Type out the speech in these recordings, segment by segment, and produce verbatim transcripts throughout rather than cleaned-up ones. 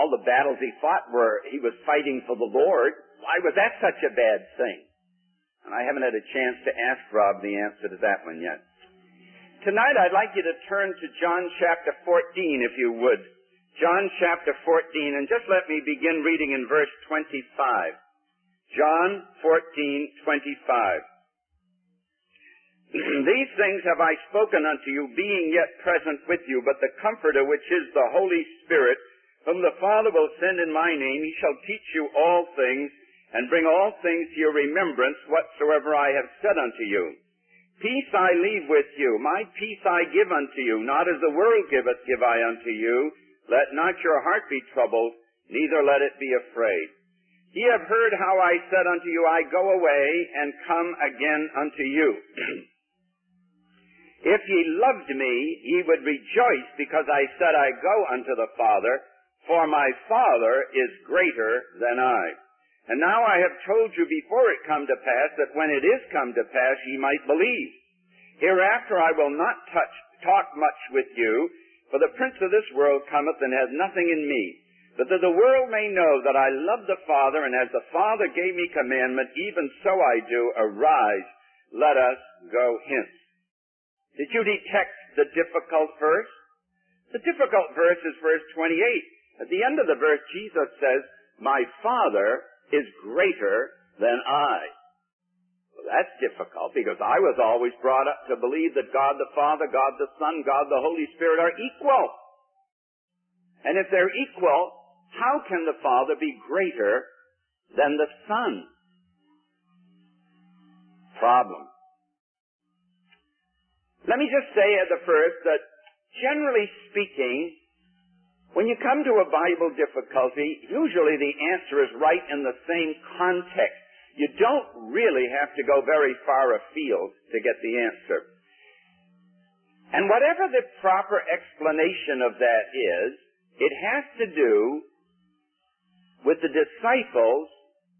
all the battles he fought were he was fighting for the Lord. Why was that such a bad thing? And I haven't had a chance to ask Rob the answer to that one yet. Tonight I'd like you to turn to John chapter fourteen, if you would. John chapter fourteen, and just let me begin reading in verse twenty-five. John fourteen, twenty-five. These things have I spoken unto you, being yet present with you, but the Comforter, which is the Holy Spirit, whom the Father will send in my name, he shall teach you all things, and bring all things to your remembrance, whatsoever I have said unto you. Peace I leave with you, my peace I give unto you, not as the world giveth give I unto you. Let not your heart be troubled, neither let it be afraid. Ye have heard how I said unto you, I go away, and come again unto you. If ye loved me, ye would rejoice, because I said, I go unto the Father, for my Father is greater than I. And now I have told you before it come to pass, that when it is come to pass, ye might believe. Hereafter I will not touch, talk much with you, for the prince of this world cometh, and hath nothing in me. But that the world may know that I love the Father, and as the Father gave me commandment, even so I do. Arise, let us go hence. Did you detect the difficult verse? The difficult verse is verse twenty-eight. At the end of the verse, Jesus says, my Father is greater than I. Well, that's difficult, because I was always brought up to believe that God the Father, God the Son, God the Holy Spirit are equal. And if they're equal, how can the Father be greater than the Son? Problem. Let me just say at the first that, generally speaking, when you come to a Bible difficulty, usually the answer is right in the same context. You don't really have to go very far afield to get the answer. And whatever the proper explanation of that is, it has to do with the disciples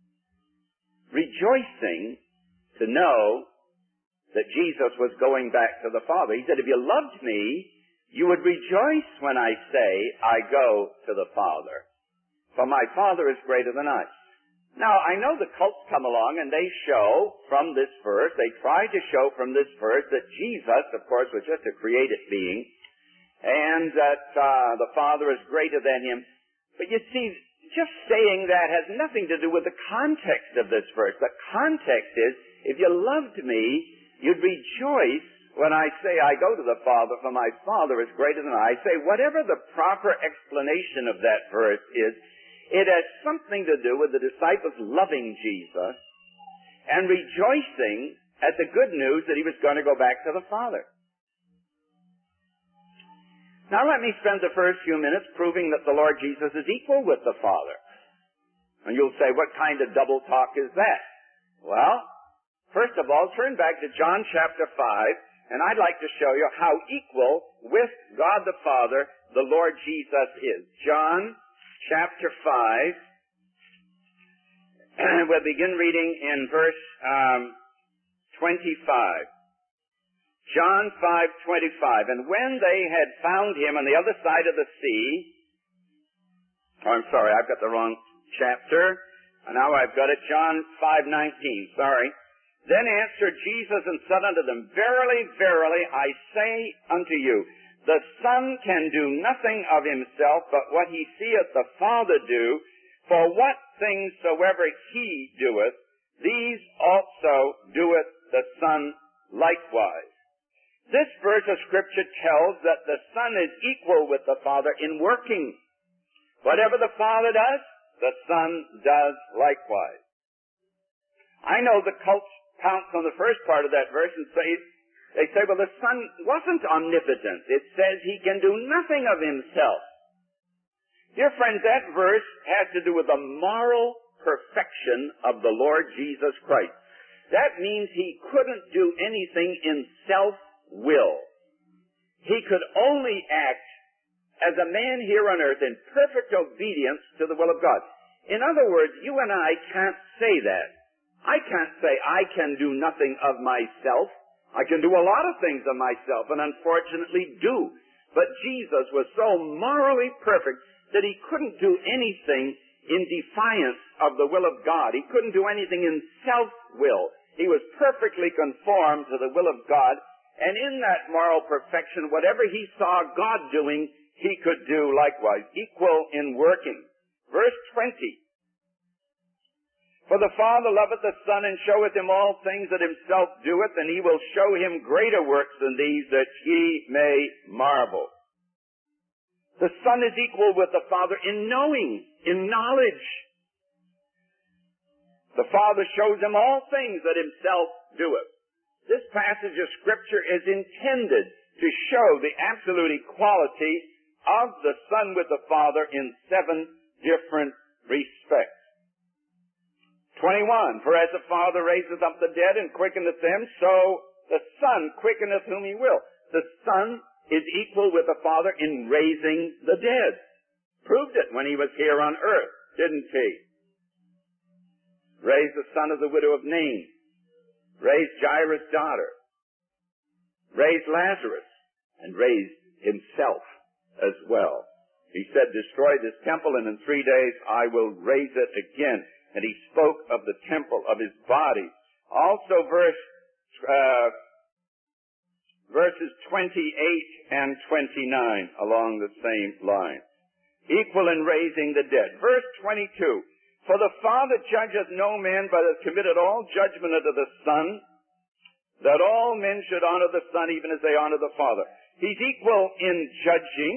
rejoicing to know that Jesus was going back to the Father. He said, if you loved me, you would rejoice when I say, I go to the Father. For my Father is greater than I. Now, I know the cults come along and they show from this verse, they try to show from this verse that Jesus, of course, was just a created being, and that uh, the Father is greater than him. But you see, just saying that has nothing to do with the context of this verse. The context is, if you loved me, you'd rejoice when I say I go to the Father, for my Father is greater than I. I say, whatever the proper explanation of that verse is, it has something to do with the disciples loving Jesus and rejoicing at the good news that he was going to go back to the Father. Now let me spend the first few minutes proving that the Lord Jesus is equal with the Father. And you'll say, what kind of double talk is that? Well, first of all, turn back to John chapter five, and I'd like to show you how equal with God the Father the Lord Jesus is. John chapter five, and we'll begin reading in verse um, twenty-five. John five twenty-five. And when they had found him on the other side of the sea, oh, I'm sorry, I've got the wrong chapter. And now I've got it, John five nineteen, sorry. Then answered Jesus and said unto them, Verily, verily, I say unto you, the Son can do nothing of himself, but what he seeth the Father do. For what things soever he doeth, these also doeth the Son likewise. This verse of Scripture tells that the Son is equal with the Father in working. Whatever the Father does, the Son does likewise. I know the cults pounce on the first part of that verse and say, they say, well, the Son wasn't omnipotent. It says he can do nothing of himself. Dear friends, that verse has to do with the moral perfection of the Lord Jesus Christ. That means he couldn't do anything in self-will. He could only act as a man here on earth in perfect obedience to the will of God. In other words, you and I can't say that. I can't say I can do nothing of myself. I can do a lot of things of myself, and unfortunately do. But Jesus was so morally perfect that he couldn't do anything in defiance of the will of God. He couldn't do anything in self-will. He was perfectly conformed to the will of God, and in that moral perfection, whatever he saw God doing, he could do likewise, equal in working. Verse twenty. For the Father loveth the Son, and showeth him all things that himself doeth, and he will show him greater works than these, that ye may marvel. The Son is equal with the Father in knowing, in knowledge. The Father shows him all things that himself doeth. This passage of Scripture is intended to show the absolute equality of the Son with the Father in seven different respects. twenty-one, for as the Father raiseth up the dead and quickeneth them, so the Son quickeneth whom he will. The Son is equal with the Father in raising the dead. Proved it when he was here on earth, didn't he? Raised the son of the widow of Nain. Raised Jairus' daughter. Raised Lazarus. And raised himself as well. He said, destroy this temple, and in three days I will raise it again. And he spoke of the temple of his body. Also verse, uh, verses twenty-eight and twenty-nine along the same line. Equal in raising the dead. Verse twenty-two. For the Father judgeth no man, but hath committed all judgment unto the Son, that all men should honor the Son even as they honor the Father. He's equal in judging.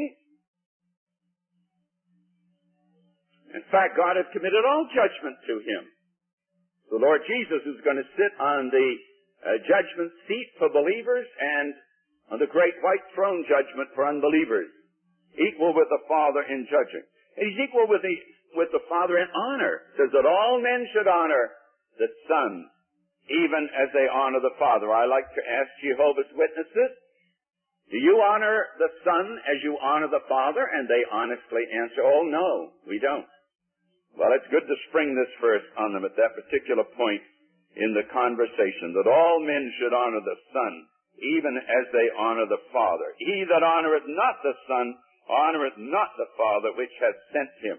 In fact, God has committed all judgment to him. The Lord Jesus is going to sit on the uh, judgment seat for believers and on the great white throne judgment for unbelievers. Equal with the Father in judging. And he's equal with the, with the Father in honor. It says that all men should honor the Son, even as they honor the Father. I like to ask Jehovah's Witnesses, do you honor the Son as you honor the Father? And they honestly answer, oh no, we don't. Well, it's good to spring this verse on them at that particular point in the conversation, that all men should honor the Son, even as they honor the Father. He that honoreth not the Son, honoreth not the Father which hath sent him.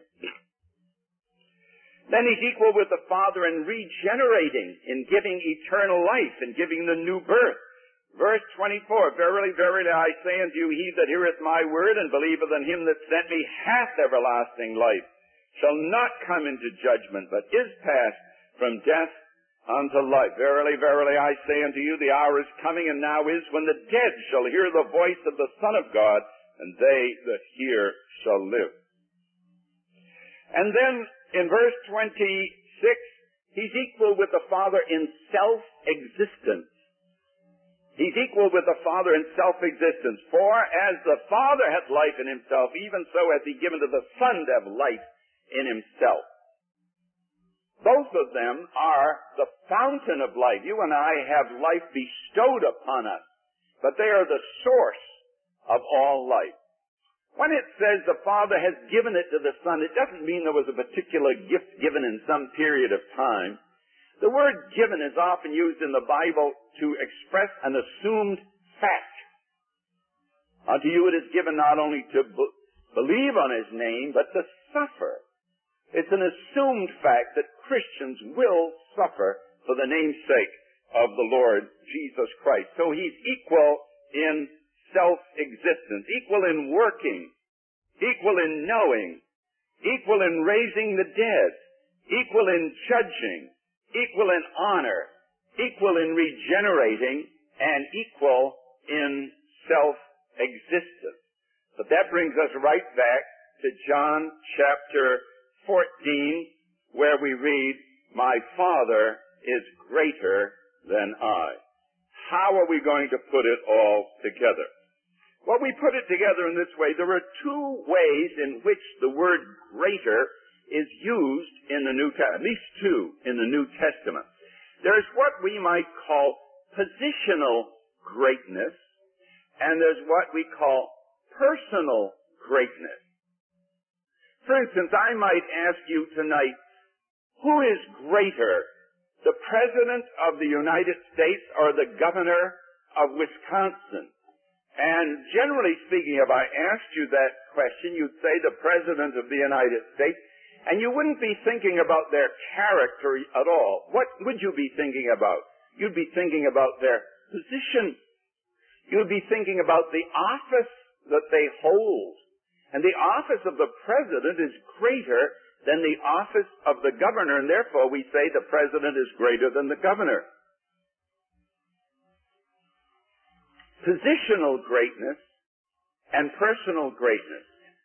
Then he's equal with the Father in regenerating, in giving eternal life, in giving the new birth. Verse twenty-four, verily, verily, I say unto you, he that heareth my word and believeth on him that sent me hath everlasting life, shall not come into judgment, but is passed from death unto life. Verily, verily, I say unto you, the hour is coming, and now is, when the dead shall hear the voice of the Son of God, and they that hear shall live. And then, in verse twenty-six, he's equal with the Father in self-existence. He's equal with the Father in self-existence. For as the Father hath life in himself, even so hath he given to the Son to have life in himself. Both of them are the fountain of life. You and I have life bestowed upon us, but they are the source of all life. When it says the Father has given it to the Son, it doesn't mean there was a particular gift given in some period of time. The word given is often used in the Bible to express an assumed fact. Unto you it is given not only to b- believe on his name, but to suffer. It's an assumed fact that Christians will suffer for the name's sake of the Lord Jesus Christ. So he's equal in self-existence, equal in working, equal in knowing, equal in raising the dead, equal in judging, equal in honor, equal in regenerating, and equal in self-existence. But that brings us right back to John chapter fourteen, where we read, my Father is greater than I. How are we going to put it all together? Well, we put it together in this way. There are two ways in which the word greater is used in the New Testament, at least two in the New Testament. There's what we might call positional greatness, and there's what we call personal greatness. For instance, I might ask you tonight, who is greater, the President of the United States or the Governor of Wisconsin? And generally speaking, if I asked you that question, you'd say the President of the United States, and you wouldn't be thinking about their character at all. What would you be thinking about? You'd be thinking about their position. You'd be thinking about the office that they hold. And the office of the President is greater than the office of the governor, and therefore we say the President is greater than the governor. Positional greatness and personal greatness.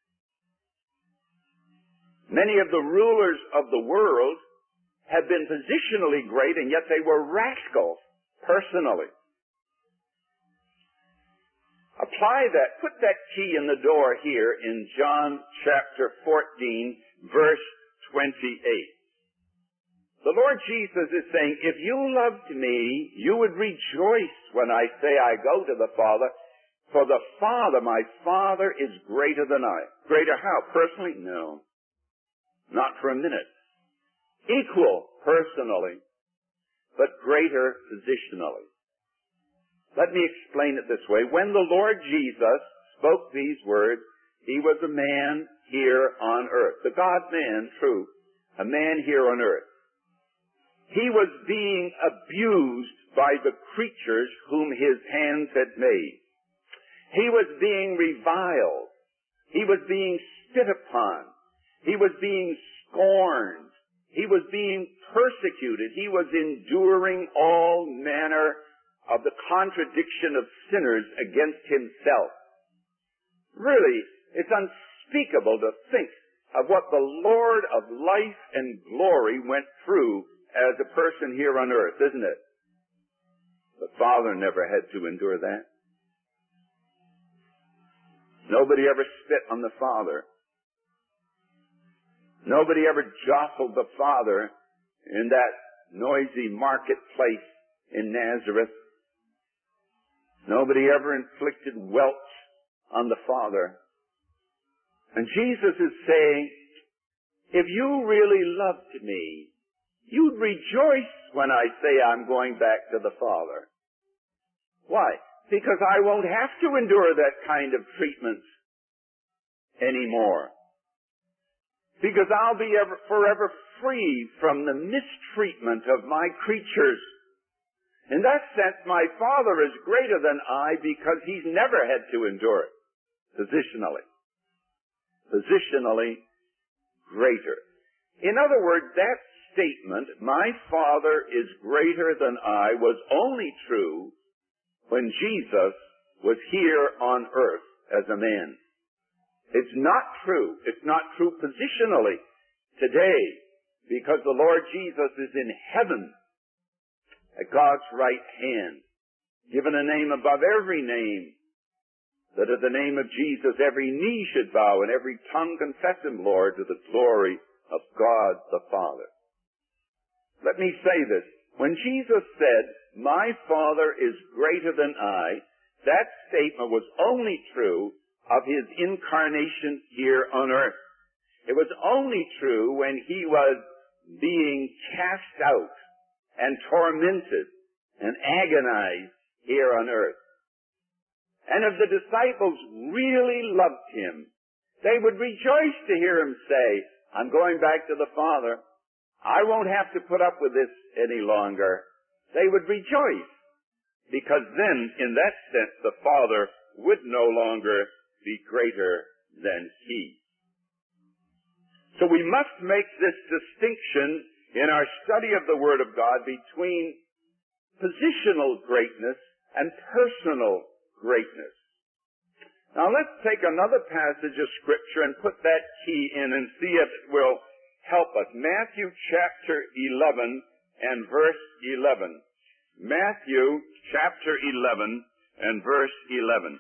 Many of the rulers of the world have been positionally great, and yet they were rascals personally. Apply that, put that key in the door here in John chapter fourteen, verse twenty-eight. The Lord Jesus is saying, if you loved me, you would rejoice when I say I go to the Father, for the Father, my Father, is greater than I. Greater how? Personally? No. Not for a minute. Equal personally, but greater positionally. Let me explain it this way. When the Lord Jesus spoke these words, he was a man here on earth. The God-man, true, a man here on earth. He was being abused by the creatures whom his hands had made. He was being reviled. He was being spit upon. He was being scorned. He was being persecuted. He was enduring all manner of the contradiction of sinners against himself. Really, it's unspeakable to think of what the Lord of life and glory went through as a person here on earth, isn't it? The Father never had to endure that. Nobody ever spit on the Father. Nobody ever jostled the Father in that noisy marketplace in Nazareth. Nobody ever inflicted welts on the Father. And Jesus is saying, if you really loved me, you'd rejoice when I say I'm going back to the Father. Why? Because I won't have to endure that kind of treatment anymore. Because I'll be ever, forever free from the mistreatment of my creatures. In that sense, my Father is greater than I because he's never had to endure it. Positionally. Positionally greater. In other words, that statement, my Father is greater than I, was only true when Jesus was here on earth as a man. It's not true. It's not true positionally today because the Lord Jesus is in heaven at God's right hand, given a name above every name, that at the name of Jesus every knee should bow and every tongue confess him Lord to the glory of God the Father. Let me say this. When Jesus said, my Father is greater than I, that statement was only true of his incarnation here on earth. It was only true when he was being cast out and tormented and agonized here on earth. And if the disciples really loved him, they would rejoice to hear him say, I'm going back to the Father. I won't have to put up with this any longer. They would rejoice because then, in that sense, the Father would no longer be greater than he. So we must make this distinction in our study of the Word of God between positional greatness and personal greatness. Now let's take another passage of Scripture and put that key in and see if it will help us. Matthew chapter eleven and verse eleven. Matthew chapter eleven and verse eleven.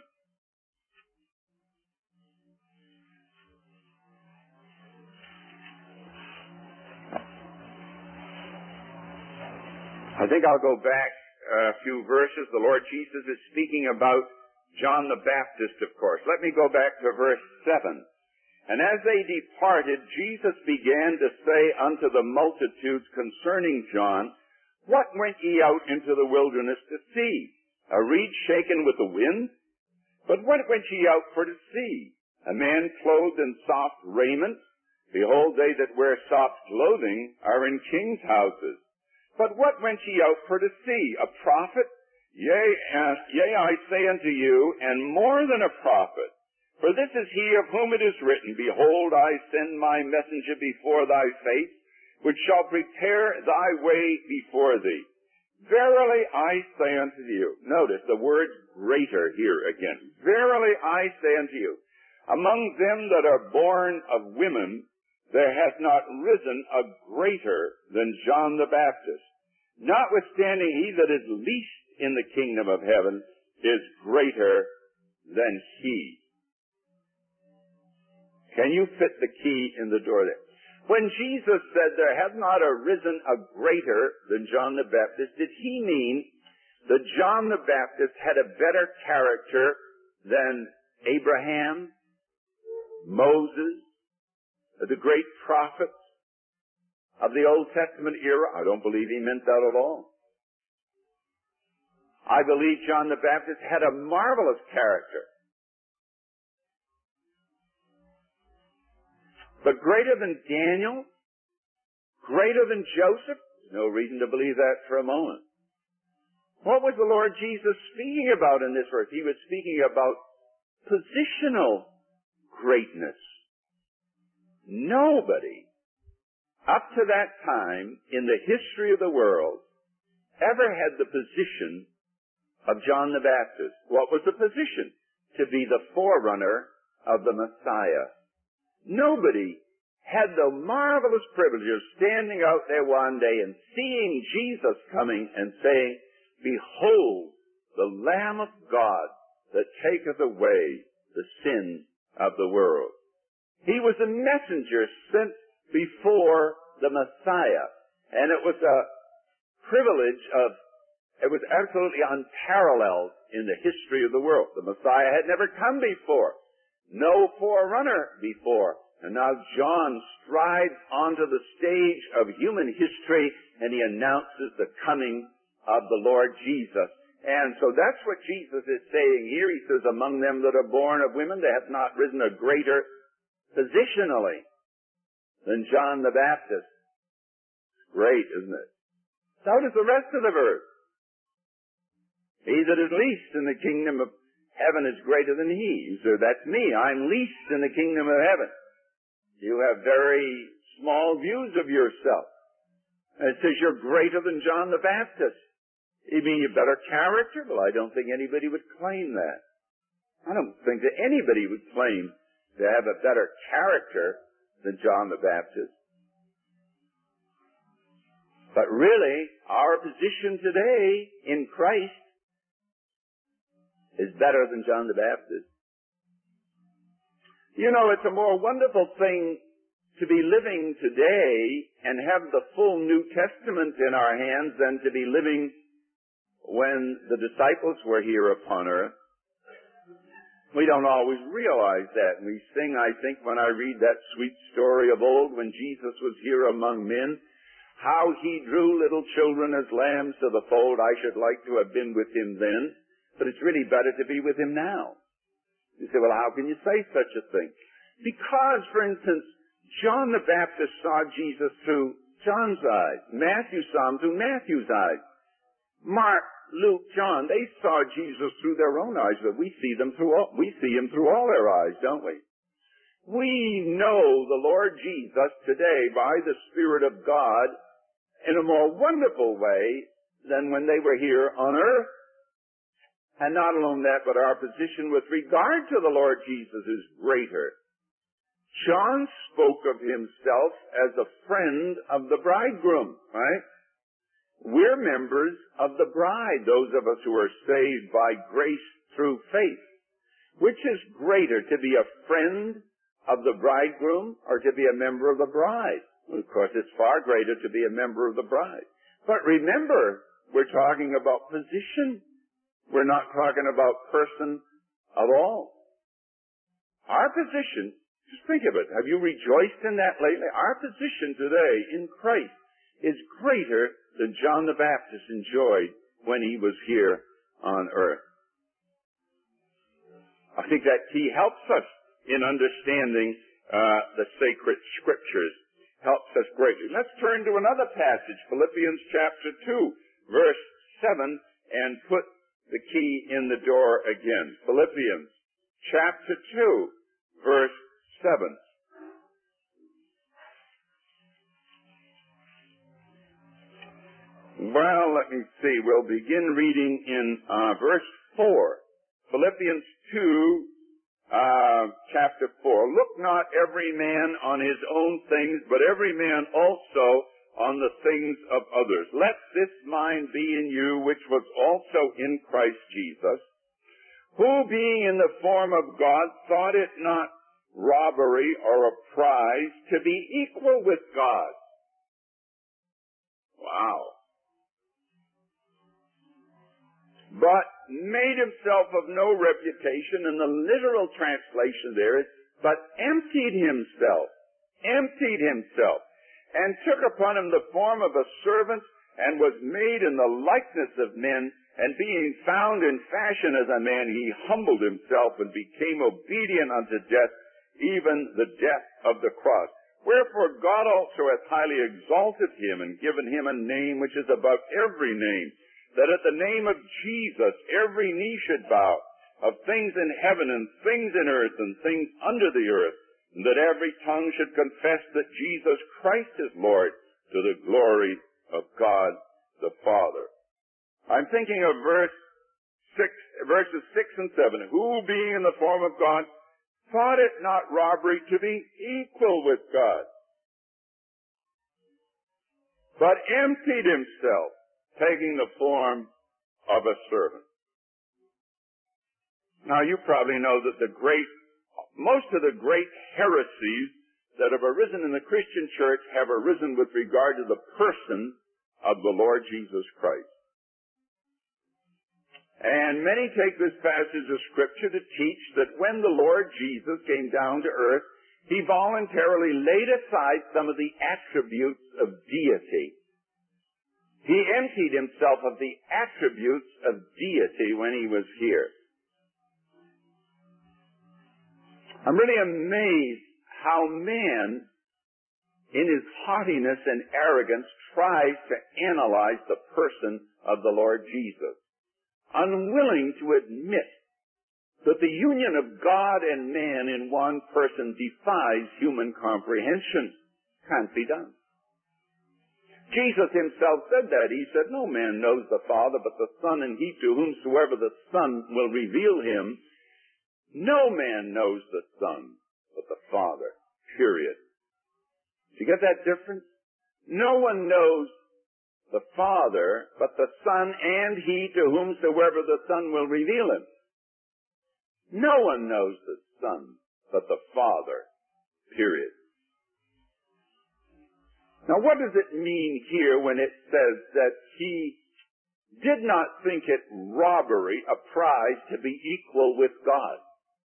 I think I'll go back a few verses. The Lord Jesus is speaking about John the Baptist, of course. Let me go back to verse seven. And as they departed, Jesus began to say unto the multitudes concerning John, what went ye out into the wilderness to see? A reed shaken with the wind? But what went ye out for to see? A man clothed in soft raiment? Behold, they that wear soft clothing are in kings' houses. But what went ye out for to see? A prophet? Yea, uh, yea, I say unto you, and more than a prophet. For this is he of whom it is written, Behold, I send my messenger before thy face, which shall prepare thy way before thee. Verily I say unto you, notice the word greater here again. Verily I say unto you, among them that are born of women, there hath not risen a greater than John the Baptist. Notwithstanding, he that is least in the kingdom of heaven is greater than he. Can you fit the key in the door there? When Jesus said there hath not arisen a greater than John the Baptist, did he mean that John the Baptist had a better character than Abraham, Moses, the great prophets of the Old Testament era? I don't believe he meant that at all. I believe John the Baptist had a marvelous character. But greater than Daniel? Greater than Joseph? There's no reason to believe that for a moment. What was the Lord Jesus speaking about in this verse? He was speaking about positional greatness. Nobody, up to that time in the history of the world, ever had the position of John the Baptist. What was the position? To be the forerunner of the Messiah. Nobody had the marvelous privilege of standing out there one day and seeing Jesus coming and saying, Behold, the Lamb of God that taketh away the sin of the world. He was a messenger sent before the Messiah. And it was a privilege of, it was absolutely unparalleled in the history of the world. The Messiah had never come before. No forerunner before. And now John strides onto the stage of human history and he announces the coming of the Lord Jesus. And so that's what Jesus is saying here. He says, among them that are born of women, there hath not risen a greater positionally than John the Baptist. Great, isn't it? So does the rest of the verse. He that is least in the kingdom of heaven is greater than he. So that's me. I'm least in the kingdom of heaven. You have very small views of yourself. And it says you're greater than John the Baptist. You mean you have better character? Well, I don't think anybody would claim that. I don't think that anybody would claim to have a better character than John the Baptist. But really, our position today in Christ is better than John the Baptist. You know, it's a more wonderful thing to be living today and have the full New Testament in our hands than to be living when the disciples were here upon earth. We don't always realize that. We sing, I think, when I read that sweet story of old when Jesus was here among men, how he drew little children as lambs to the fold. I should like to have been with him then, but it's really better to be with him now. You say, well, how can you say such a thing? Because, for instance, John the Baptist saw Jesus through John's eyes. Matthew saw him through Matthew's eyes. Mark, Luke, John, they saw Jesus through their own eyes, but we see them through all, we see him through all their eyes, don't we? We know the Lord Jesus today by the Spirit of God in a more wonderful way than when they were here on earth. And not alone that, but our position with regard to the Lord Jesus is greater. John spoke of himself as a friend of the bridegroom, right? We're members of the bride, those of us who are saved by grace through faith. Which is greater, to be a friend of the bridegroom or to be a member of the bride? Well, of course, it's far greater to be a member of the bride. But remember, we're talking about position. We're not talking about person at all. Our position, just think of it. Have you rejoiced in that lately? Our position today in Christ is greater than John the Baptist enjoyed when he was here on earth. I think that key helps us in understanding uh, the sacred scriptures. Helps us greatly. Let's turn to another passage, Philippians chapter two, verse seven, and put the key in the door again. Philippians chapter two, verse seven. Well, let me see. We'll begin reading in uh, verse four. Philippians two, uh, chapter four. Look not every man on his own things, but every man also on the things of others. Let this mind be in you, which was also in Christ Jesus, who being in the form of God thought it not robbery or a prize to be equal with God. Wow. But made himself of no reputation, and the literal translation there is, but emptied himself, emptied himself, and took upon him the form of a servant, and was made in the likeness of men, and being found in fashion as a man, he humbled himself and became obedient unto death, even the death of the cross. Wherefore God also hath highly exalted him, and given him a name which is above every name, that at the name of Jesus every knee should bow, of things in heaven and things in earth and things under the earth, and that every tongue should confess that Jesus Christ is Lord, to the glory of God the Father. I'm thinking of verse six, verses six and seven. Who, being in the form of God, thought it not robbery to be equal with God, but emptied himself, taking the form of a servant. Now, you probably know that the great, most of the great heresies that have arisen in the Christian church have arisen with regard to the person of the Lord Jesus Christ. And many take this passage of Scripture to teach that when the Lord Jesus came down to earth, he voluntarily laid aside some of the attributes of deity. He emptied himself of the attributes of deity when he was here. I'm really amazed how man, in his haughtiness and arrogance, tries to analyze the person of the Lord Jesus, unwilling to admit that the union of God and man in one person defies human comprehension. Can't be done. Jesus himself said that. He said, no man knows the Father but the Son, and he to whomsoever the Son will reveal him. No man knows the Son but the Father. Period. Do you get that difference? No one knows the Father but the Son, and he to whomsoever the Son will reveal him. No one knows the Son but the Father. Period. Now, what does it mean here when it says that he did not think it robbery, a prize, to be equal with God?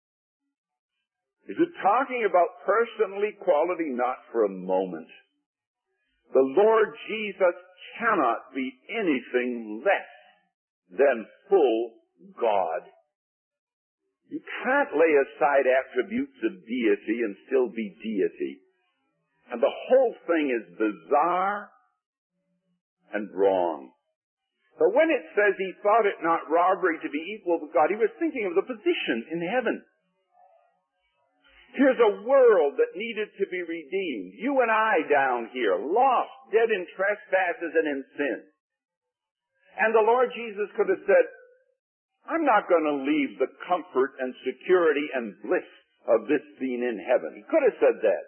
Is it talking about personal equality? Not for a moment. The Lord Jesus cannot be anything less than full God. You can't lay aside attributes of deity and still be deity. And the whole thing is bizarre and wrong. But when it says he thought it not robbery to be equal with God, he was thinking of the position in heaven. Here's a world that needed to be redeemed. You and I down here, lost, dead in trespasses and in sin. And the Lord Jesus could have said, I'm not going to leave the comfort and security and bliss of this scene in heaven. He could have said that.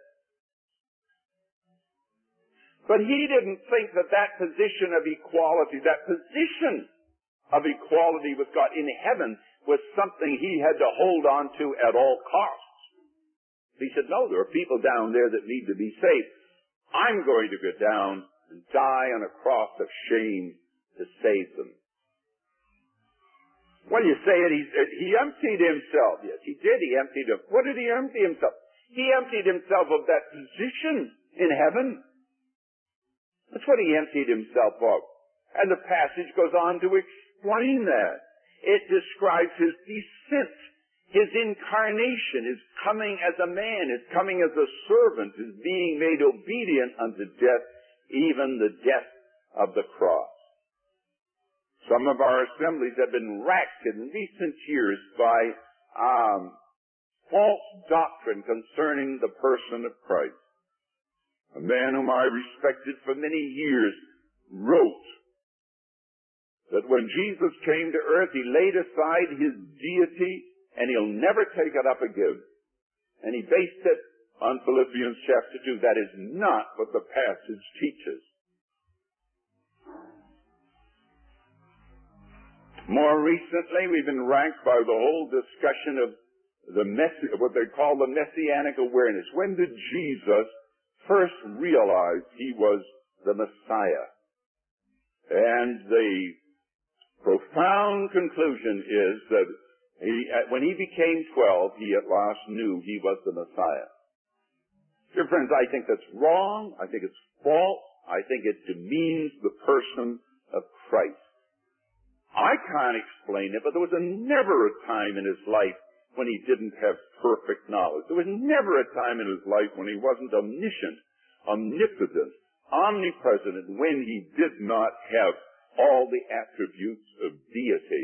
But he didn't think that that position of equality, that position of equality with God in heaven was something he had to hold on to at all costs. He said, no, there are people down there that need to be saved. I'm going to go down and die on a cross of shame to save them. Well, you say it, he, he emptied himself. Yes, he did. He emptied him. What did he empty himself? He emptied himself of that position in heaven. That's what he emptied himself of. And the passage goes on to explain that. It describes his descent His incarnation, His coming as a man, His coming as a servant, His being made obedient unto death, even the death of the cross. Some of our assemblies have been racked in recent years by um, false doctrine concerning the person of Christ. A man whom I respected for many years wrote that when Jesus came to earth, He laid aside His deity and He'll never take it up again. And he based it on Philippians chapter two. That is not what the passage teaches. More recently, we've been ranked by the whole discussion of the messi- what they call the messianic awareness. When did Jesus first realize He was the Messiah? And the profound conclusion is that he, when He became twelve, He at last knew He was the Messiah. Dear friends, I think that's wrong. I think it's false. I think it demeans the person of Christ. I can't explain it, but there was a, never a time in His life when He didn't have perfect knowledge. There was never a time in His life when He wasn't omniscient, omnipotent, omnipresent, when He did not have all the attributes of deity.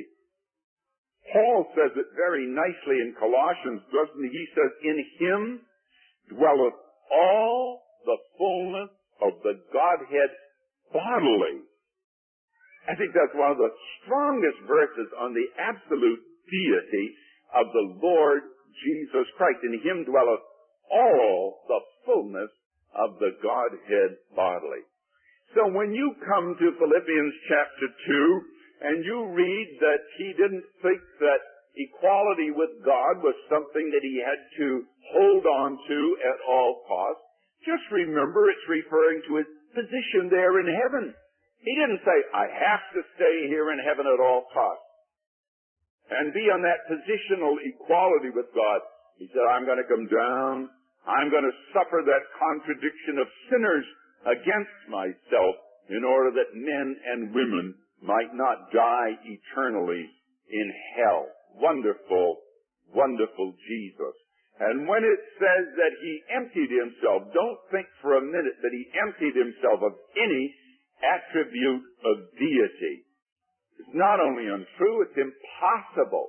Paul says it very nicely in Colossians, doesn't he? He says, in Him dwelleth all the fullness of the Godhead bodily. I think that's one of the strongest verses on the absolute deity of the Lord Jesus Christ. In Him dwelleth all the fullness of the Godhead bodily. So when you come to Philippians chapter two, and you read that he didn't think that equality with God was something that he had to hold on to at all costs, just remember it's referring to his position there in heaven. He didn't say, I have to stay here in heaven at all costs and be on that positional equality with God. He said, I'm going to come down. I'm going to suffer that contradiction of sinners against myself in order that men and women might not die eternally in hell. Wonderful, wonderful Jesus. And when it says that He emptied Himself, don't think for a minute that He emptied Himself of any attribute of deity. It's not only untrue, it's impossible.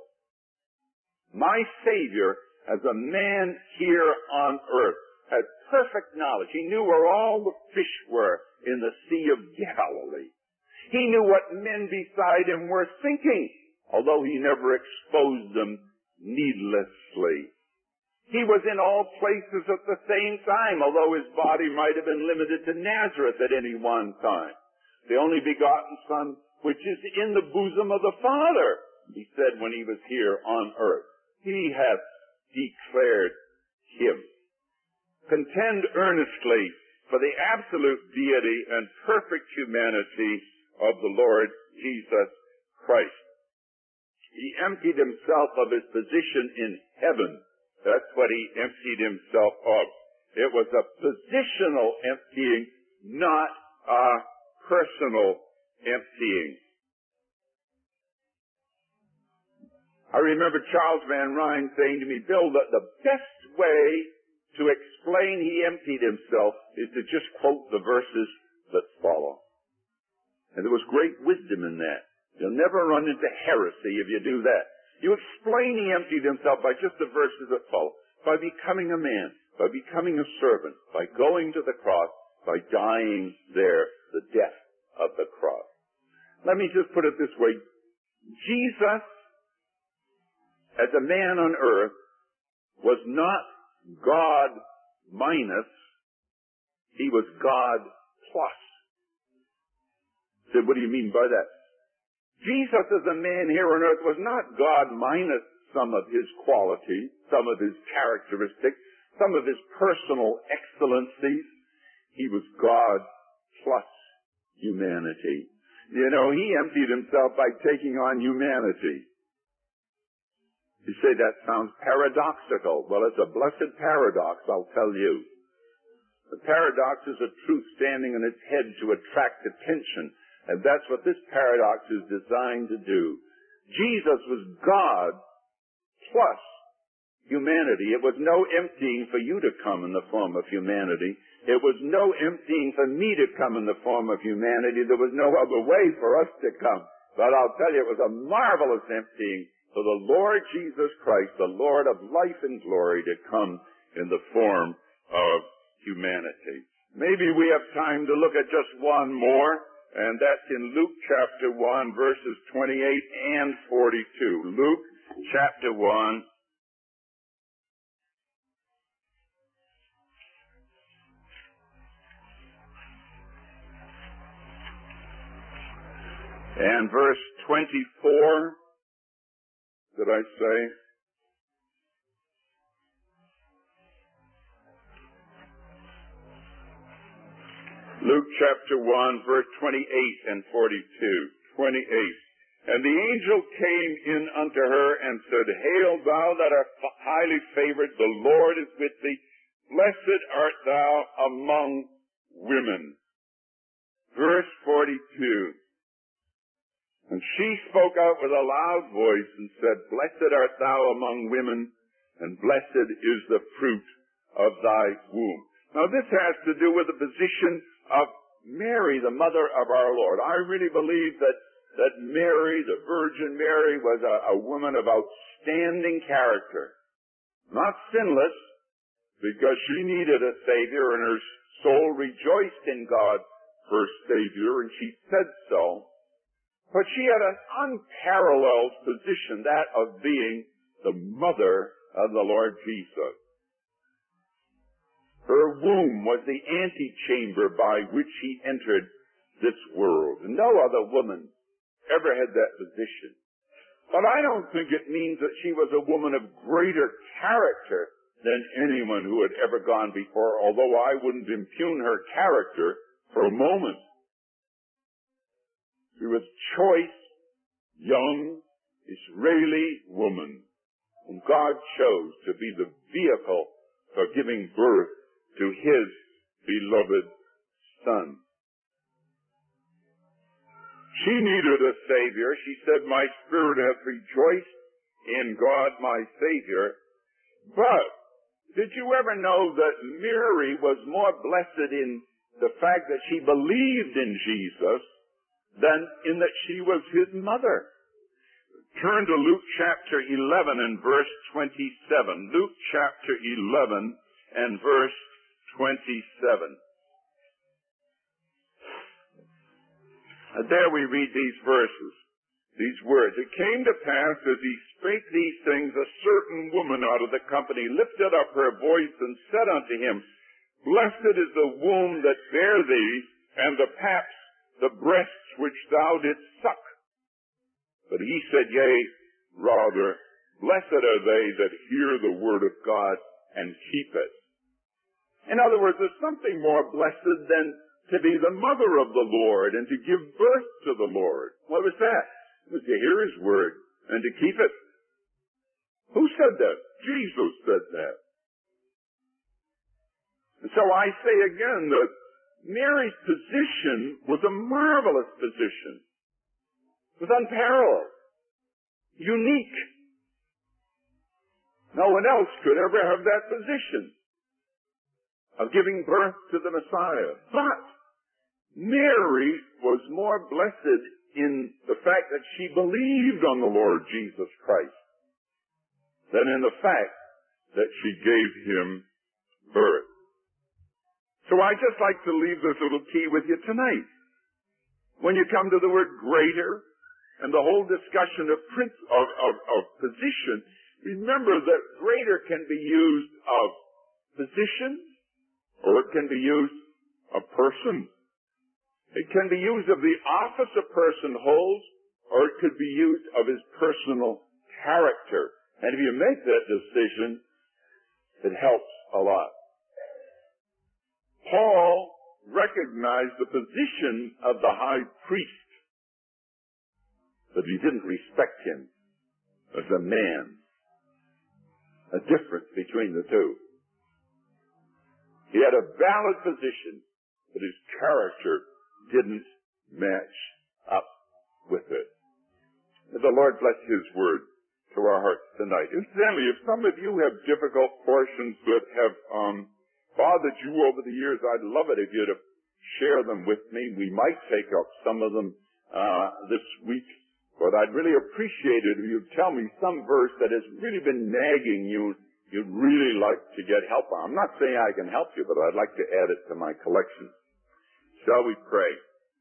My Savior, as a man here on earth, had perfect knowledge. He knew where all the fish were in the Sea of Galilee. He knew what men beside Him were thinking, although He never exposed them needlessly. He was in all places at the same time, although His body might have been limited to Nazareth at any one time. The only begotten Son, which is in the bosom of the Father, He said when He was here on earth. He hath declared Him. Contend earnestly for the absolute deity and perfect humanity of the Lord Jesus Christ. He emptied Himself of His position in heaven. That's what He emptied Himself of. It was a positional emptying, not a personal emptying. I remember Charles Van Ryn saying to me, Bill, that the best way to explain He emptied Himself is to just quote the verses that follow. And there was great wisdom in that. You'll never run into heresy if you do that. You explain He emptied Himself by just the verses that follow. By becoming a man, by becoming a servant, by going to the cross, by dying there, the death of the cross. Let me just put it this way. Jesus, as a man on earth, was not God minus. He was God plus. So what do you mean by that? Jesus as a man here on earth was not God minus some of His qualities, some of His characteristics, some of His personal excellencies. He was God plus humanity. You know, He emptied Himself by taking on humanity. You say that sounds paradoxical. Well, it's a blessed paradox, I'll tell you. The paradox is a truth standing on its head to attract attention. And that's what this paradox is designed to do. Jesus was God plus humanity. It was no emptying for you to come in the form of humanity. It was no emptying for me to come in the form of humanity. There was no other way for us to come. But I'll tell you, it was a marvelous emptying for the Lord Jesus Christ, the Lord of life and glory, to come in the form of humanity. Maybe we have time to look at just one more, and that's in Luke chapter one, verses twenty-eight and forty-two. Luke chapter one. And verse twenty-four, did I say? Luke chapter one, verse twenty-eight and forty-two. twenty-eight. And the angel came in unto her and said, Hail thou that art highly favored, the Lord is with thee. Blessed art thou among women. Verse forty-two. And she spoke out with a loud voice and said, Blessed art thou among women, and blessed is the fruit of thy womb. Now this has to do with the position of Mary, the mother of our Lord. I really believe that, that Mary, the Virgin Mary, was a, a woman of outstanding character. Not sinless, because she needed a Savior, and her soul rejoiced in God, her Savior, and she said so. But she had an unparalleled position, that of being the mother of the Lord Jesus. Her womb was the antechamber by which he entered this world. And no other woman ever had that position. But I don't think it means that she was a woman of greater character than anyone who had ever gone before, although I wouldn't impugn her character for a moment. She was choice, young, Israeli woman whom God chose to be the vehicle for giving birth to his beloved Son. She needed a Savior. She said, My spirit hath rejoiced in God my Savior. But did you ever know that Mary was more blessed in the fact that she believed in Jesus than in that she was his mother? Turn to Luke chapter eleven and verse twenty-seven. Luke chapter eleven and verse twenty-seven. And there we read these verses, these words. It came to pass as he spake these things, a certain woman out of the company lifted up her voice and said unto him, Blessed is the womb that bare thee, and the paps, the breasts which thou didst suck. But he said, Yea, rather, blessed are they that hear the word of God and keep it. In other words, there's something more blessed than to be the mother of the Lord and to give birth to the Lord. What was that? It was to hear his word and to keep it. Who said that? Jesus said that. And so I say again that Mary's position was a marvelous position. It was unparalleled. Unique. No one else could ever have that position of giving birth to the Messiah. But Mary was more blessed in the fact that she believed on the Lord Jesus Christ than in the fact that she gave him birth. So I'd just like to leave this little key with you tonight. When you come to the word greater and the whole discussion of, prince, of, of, of position, remember that greater can be used of position, or it can be used of person. It can be used of the office a person holds, or it could be used of his personal character. And if you make that decision, it helps a lot. Paul recognized the position of the high priest, but he didn't respect him as a man. A difference between the two. He had a valid position, but his character didn't match up with it. May the Lord bless his word to to our hearts tonight. Incidentally, if some of you have difficult portions that have um, bothered you over the years, I'd love it if you'd share them with me. We might take up some of them uh, this week, but I'd really appreciate it if you'd tell me some verse that has really been nagging you, you'd really like to get help on. I'm not saying I can help you, but I'd like to add it to my collection. Shall we pray?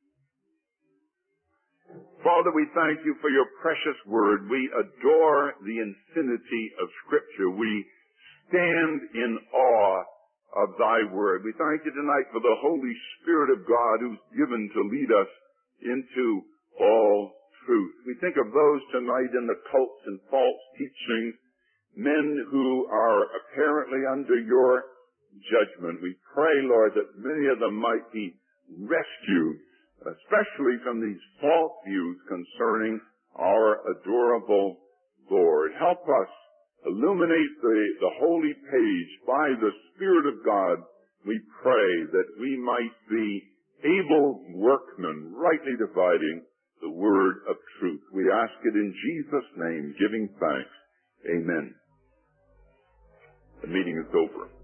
Father, we thank you for your precious word. We adore the infinity of Scripture. We stand in awe of thy word. We thank you tonight for the Holy Spirit of God who's given to lead us into all truth. We think of those tonight in the cults and false teachings, men who are apparently under your judgment. We pray, Lord, that many of them might be rescued, especially from these false views concerning our adorable Lord. Help us illuminate the, the holy page by the Spirit of God. We pray that we might be able workmen, rightly dividing the word of truth. We ask it in Jesus' name, giving thanks. Amen. The meeting is over.